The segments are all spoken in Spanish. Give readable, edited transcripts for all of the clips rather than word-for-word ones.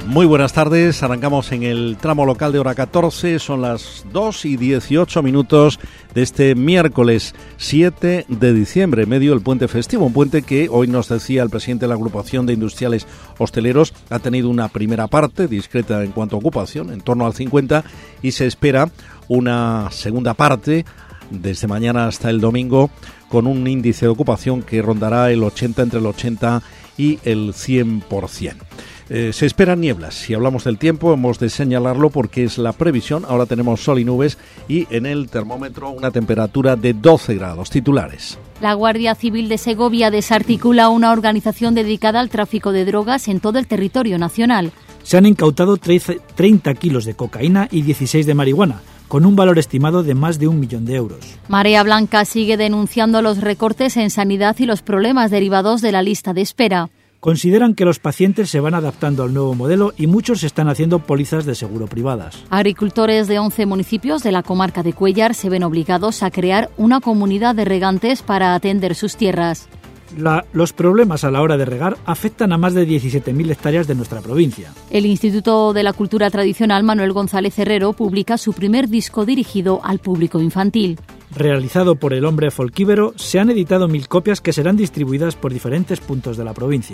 Muy buenas tardes, arrancamos en el tramo local de hora 14, son las 2:18 de este miércoles 7 de diciembre, medio del puente festivo, un puente que hoy nos decía el presidente de la agrupación de industriales hosteleros, ha tenido una primera parte discreta en cuanto a ocupación, en torno al 50, y se espera una segunda parte desde mañana hasta el domingo con un índice de ocupación que rondará el 80, entre el 80 y el 100%. Se esperan nieblas. Si hablamos del tiempo hemos de señalarlo porque es la previsión. Ahora tenemos sol y nubes y en el termómetro una temperatura de 12 grados. Titulares. La Guardia Civil de Segovia desarticula una organización dedicada al tráfico de drogas en todo el territorio nacional. Se han incautado 30 kilos de cocaína y 16 de marihuana, con un valor estimado de más de 1 millón de euros. Marea Blanca sigue denunciando los recortes en sanidad y los problemas derivados de la lista de espera. Consideran que los pacientes se van adaptando al nuevo modelo y muchos están haciendo pólizas de seguro privadas. Agricultores de 11 municipios de la comarca de Cuéllar se ven obligados a crear una comunidad de regantes para atender sus tierras. Los problemas a la hora de regar afectan a más de 17.000 hectáreas de nuestra provincia. El Instituto de la Cultura Tradicional Manuel González Herrero publica su primer disco dirigido al público infantil. Realizado por el hombre folquívero, se han editado 1000 copias que serán distribuidas por diferentes puntos de la provincia.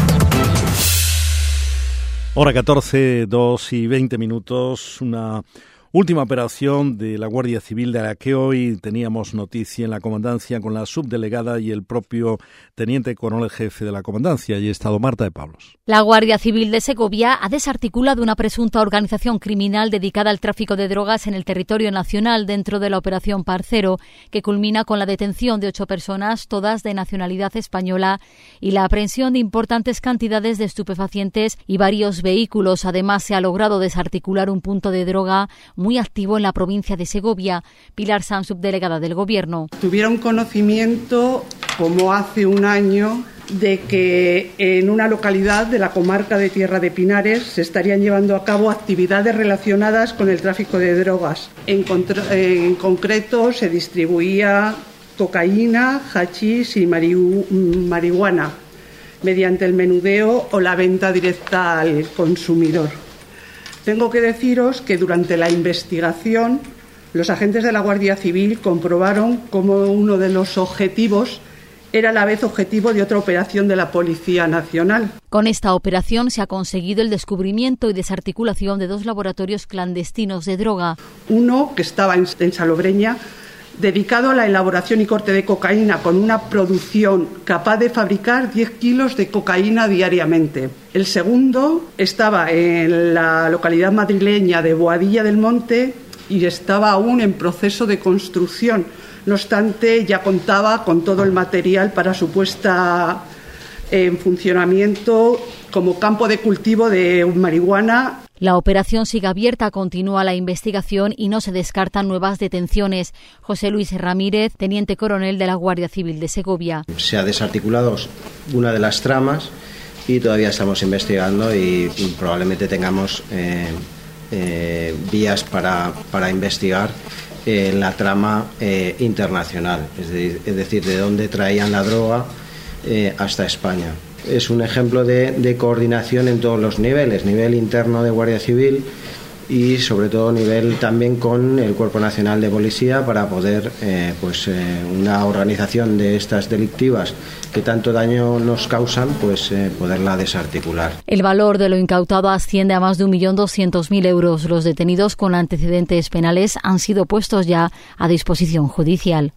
Hora 14, 2:20, una última operación de la Guardia Civil de la que hoy teníamos noticia en la comandancia con la subdelegada y el propio teniente coronel jefe de la comandancia. Y ha estado Marta de Pablos. La Guardia Civil de Segovia ha desarticulado una presunta organización criminal dedicada al tráfico de drogas en el territorio nacional dentro de la Operación Parcero, que culmina con la detención de 8 personas, todas de nacionalidad española, y la aprehensión de importantes cantidades de estupefacientes y varios vehículos. Además, se ha logrado desarticular un punto de droga muy activo en la provincia de Segovia. Pilar Sanz, subdelegada del Gobierno. Tuvieron conocimiento, como hace un año, de que en una localidad de la comarca de Tierra de Pinares se estarían llevando a cabo actividades relacionadas con el tráfico de drogas. En concreto, se distribuía cocaína, hachís y marihuana mediante el menudeo o la venta directa al consumidor. Tengo que deciros que durante la investigación los agentes de la Guardia Civil comprobaron cómo uno de los objetivos era a la vez objetivo de otra operación de la Policía Nacional. Con esta operación se ha conseguido el descubrimiento y desarticulación de 2 laboratorios clandestinos de droga. Uno, que estaba en Salobreña, dedicado a la elaboración y corte de cocaína con una producción capaz de fabricar 10 kilos de cocaína diariamente. El segundo estaba en la localidad madrileña de Boadilla del Monte y estaba aún en proceso de construcción. No obstante, ya contaba con todo el material para su puesta en funcionamiento como campo de cultivo de marihuana. La operación sigue abierta, continúa la investigación y no se descartan nuevas detenciones. José Luis Ramírez, teniente coronel de la Guardia Civil de Segovia. Se ha desarticulado una de las tramas y todavía estamos investigando y probablemente tengamos vías para investigar en la trama internacional, es decir, de dónde traían la droga hasta España. Es un ejemplo de coordinación en todos los niveles, nivel interno de Guardia Civil y sobre todo nivel también con el Cuerpo Nacional de Policía para poder, una organización de estas delictivas que tanto daño nos causan, poderla desarticular. El valor de lo incautado asciende a más de 1.200.000 euros. Los detenidos con antecedentes penales han sido puestos ya a disposición judicial.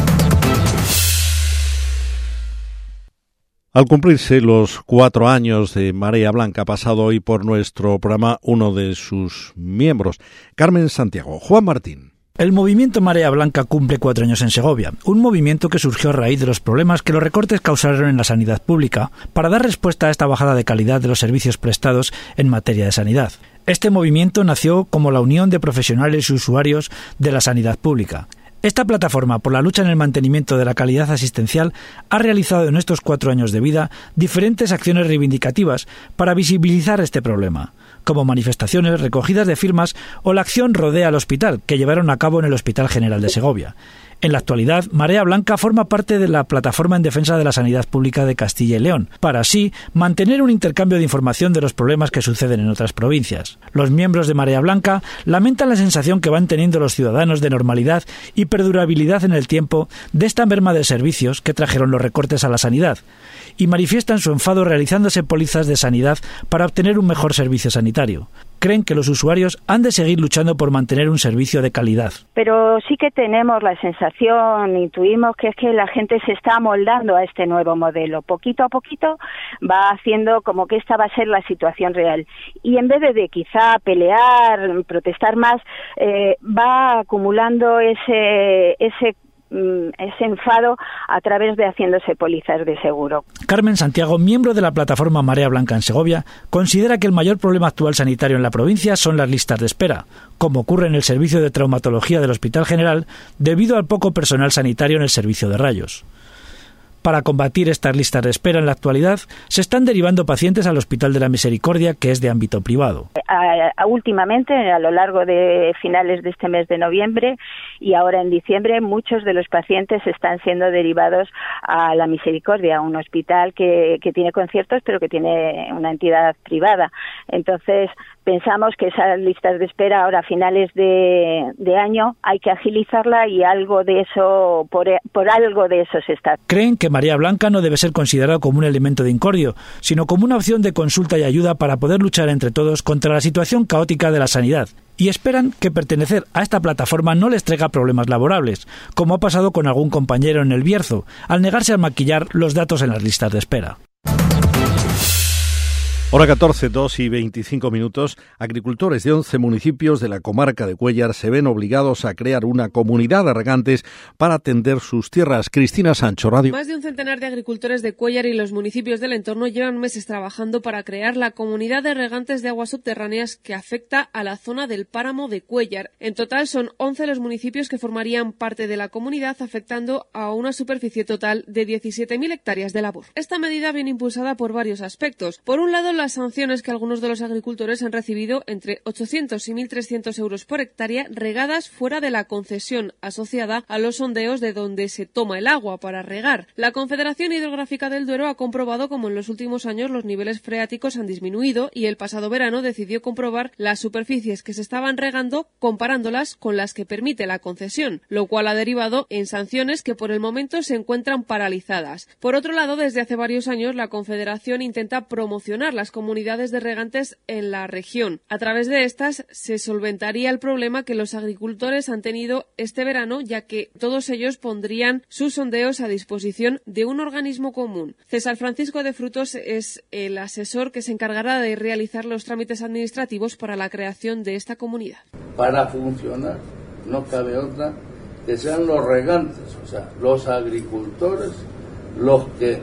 Al cumplirse los 4 años de Marea Blanca, ha pasado hoy por nuestro programa uno de sus miembros, Carmen Santiago. Juan Martín. El movimiento Marea Blanca cumple 4 años en Segovia, un movimiento que surgió a raíz de los problemas que los recortes causaron en la sanidad pública para dar respuesta a esta bajada de calidad de los servicios prestados en materia de sanidad. Este movimiento nació como la unión de profesionales y usuarios de la sanidad pública. Esta plataforma por la lucha en el mantenimiento de la calidad asistencial ha realizado en estos 4 años de vida diferentes acciones reivindicativas para visibilizar este problema, como manifestaciones, recogidas de firmas o la acción Rodea al Hospital, que llevaron a cabo en el Hospital General de Segovia. En la actualidad, Marea Blanca forma parte de la Plataforma en Defensa de la Sanidad Pública de Castilla y León, para así mantener un intercambio de información de los problemas que suceden en otras provincias. Los miembros de Marea Blanca lamentan la sensación que van teniendo los ciudadanos de normalidad y perdurabilidad en el tiempo de esta merma de servicios que trajeron los recortes a la sanidad, y manifiestan su enfado realizándose pólizas de sanidad para obtener un mejor servicio sanitario. Creen que los usuarios han de seguir luchando por mantener un servicio de calidad. Pero sí que tenemos la sensación, intuimos que es que la gente se está amoldando a este nuevo modelo. Poquito a poquito va haciendo como que esta va a ser la situación real. Y en vez de quizá pelear, protestar más, va acumulando ese enfado a través de haciéndose pólizas de seguro. Carmen Santiago, miembro de la plataforma Marea Blanca en Segovia, considera que el mayor problema actual sanitario en la provincia son las listas de espera, como ocurre en el servicio de traumatología del Hospital General, debido al poco personal sanitario en el servicio de rayos. Para combatir estas listas de espera en la actualidad, se están derivando pacientes al Hospital de la Misericordia, que es de ámbito privado. Últimamente, a lo largo de finales de este mes de noviembre y ahora en diciembre, muchos de los pacientes están siendo derivados a la Misericordia, un hospital que tiene conciertos, pero que tiene una entidad privada. Entonces, pensamos que esas listas de espera ahora a finales de año hay que agilizarla y algo de eso, por algo de eso se está. Creen que Marea Blanca no debe ser considerado como un elemento de incordio, sino como una opción de consulta y ayuda para poder luchar entre todos contra la situación caótica de la sanidad. Y esperan que pertenecer a esta plataforma no les traiga problemas laborables, como ha pasado con algún compañero en El Bierzo, al negarse a maquillar los datos en las listas de espera. Hora 14, 2 y 25 minutos. Agricultores de 11 municipios de la comarca de Cuéllar se ven obligados a crear una comunidad de regantes para atender sus tierras. Cristina Sancho, Radio. Más de un centenar de agricultores de Cuéllar y los municipios del entorno llevan meses trabajando para crear la comunidad de regantes de aguas subterráneas que afecta a la zona del páramo de Cuéllar. En total son 11 los municipios que formarían parte de la comunidad, afectando a una superficie total de 17.000 hectáreas de labor. Esta medida viene impulsada por varios aspectos. Por un lado, las sanciones que algunos de los agricultores han recibido entre 800 y 1.300 euros por hectárea regadas fuera de la concesión asociada a los sondeos de donde se toma el agua para regar. La Confederación Hidrográfica del Duero ha comprobado cómo en los últimos años los niveles freáticos han disminuido y el pasado verano decidió comprobar las superficies que se estaban regando comparándolas con las que permite la concesión, lo cual ha derivado en sanciones que por el momento se encuentran paralizadas. Por otro lado, desde hace varios años la Confederación intenta promocionar las comunidades de regantes en la región. A través de estas se solventaría el problema que los agricultores han tenido este verano, ya que todos ellos pondrían sus sondeos a disposición de un organismo común. César Francisco de Frutos es el asesor que se encargará de realizar los trámites administrativos para la creación de esta comunidad. Para funcionar no cabe otra que sean los regantes, o sea, los agricultores, los que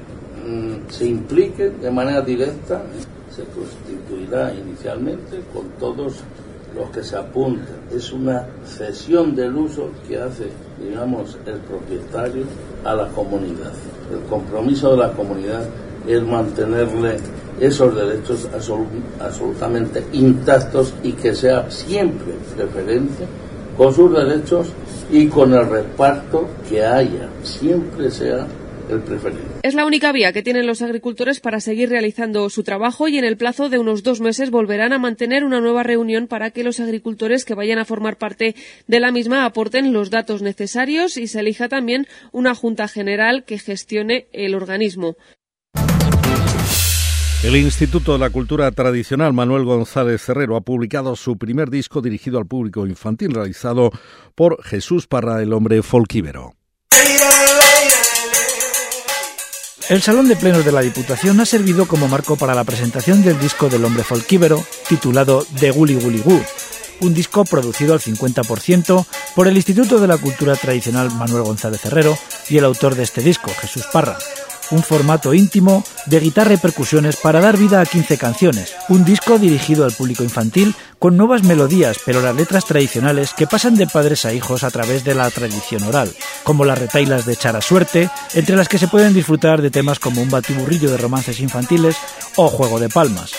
se impliquen de manera directa. Se constituirá inicialmente con todos los que se apunten. Es una cesión del uso que hace, digamos, el propietario a la comunidad. El compromiso de la comunidad es mantenerle esos derechos absolutamente intactos y que sea siempre preferente con sus derechos y con el reparto que haya, siempre sea el preferido. Es la única vía que tienen los agricultores para seguir realizando su trabajo y en el plazo de unos 2 meses volverán a mantener una nueva reunión para que los agricultores que vayan a formar parte de la misma aporten los datos necesarios y se elija también una junta general que gestione el organismo. El Instituto de la Cultura Tradicional Manuel González Herrero ha publicado su primer disco dirigido al público infantil, realizado por Jesús Parra, el hombre folquívero. El Salón de Plenos de la Diputación ha servido como marco para la presentación del disco del hombre folquívero, titulado The Guli Guli Gu, un disco producido al 50% por el Instituto de la Cultura Tradicional Manuel González Herrero y el autor de este disco, Jesús Parra. Un formato íntimo de guitarra y percusiones para dar vida a 15 canciones. Un disco dirigido al público infantil con nuevas melodías, pero las letras tradicionales que pasan de padres a hijos a través de la tradición oral, como las retailas de Chara Suerte, entre las que se pueden disfrutar de temas como un batiburrillo de romances infantiles o Juego de Palmas.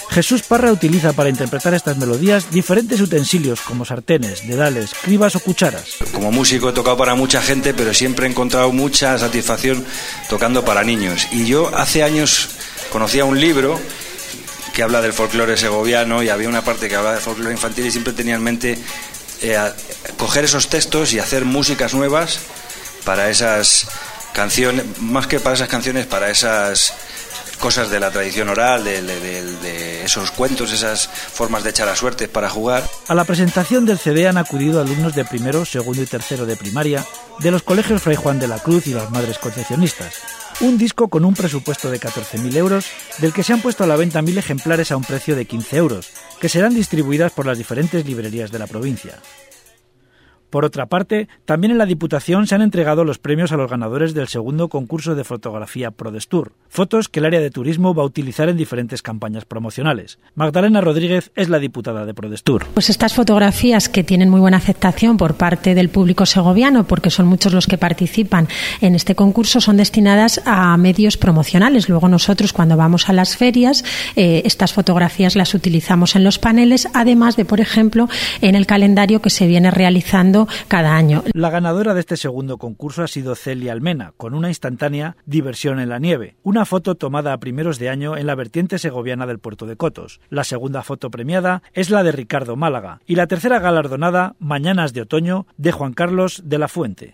Jesús Parra utiliza para interpretar estas melodías diferentes utensilios como sartenes, dedales, cribas o cucharas. Como músico he tocado para mucha gente, pero siempre he encontrado mucha satisfacción tocando para niños. Y yo hace años conocía un libro que habla del folclore segoviano y había una parte que hablaba de folclore infantil y siempre tenía en mente coger esos textos y hacer músicas nuevas para esas canciones, más que para esas canciones, para esas cosas de la tradición oral, de esos cuentos, esas formas de echar a suertes para jugar. A la presentación del CD han acudido alumnos de primero, segundo y tercero de primaria de los colegios Fray Juan de la Cruz y las Madres Concepcionistas. Un disco con un presupuesto de 14.000 euros, del que se han puesto a la venta 1.000 ejemplares a un precio de 15 euros, que serán distribuidas por las diferentes librerías de la provincia. Por otra parte, también en la Diputación se han entregado los premios a los ganadores del segundo concurso de fotografía Prodestur, fotos que el área de turismo va a utilizar en diferentes campañas promocionales. Magdalena Rodríguez es la diputada de Prodestur. Pues estas fotografías, que tienen muy buena aceptación por parte del público segoviano, porque son muchos los que participan en este concurso, son destinadas a medios promocionales. Luego nosotros, cuando vamos a las ferias, estas fotografías las utilizamos en los paneles, además de, por ejemplo, en el calendario que se viene realizando cada año. La ganadora de este segundo concurso ha sido Celia Almena, con una instantánea Diversión en la nieve, una foto tomada a primeros de año en la vertiente segoviana del puerto de Cotos. La segunda foto premiada es la de Ricardo Málaga y la tercera galardonada, Mañanas de otoño, de Juan Carlos de la Fuente.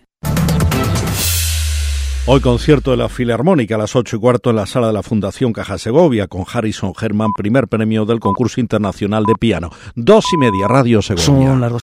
Hoy concierto de la Filarmónica a las 8:15 en la sala de la Fundación Caja Segovia con Harrison Herman, primer premio del concurso internacional de piano. 2:30, Radio Segovia.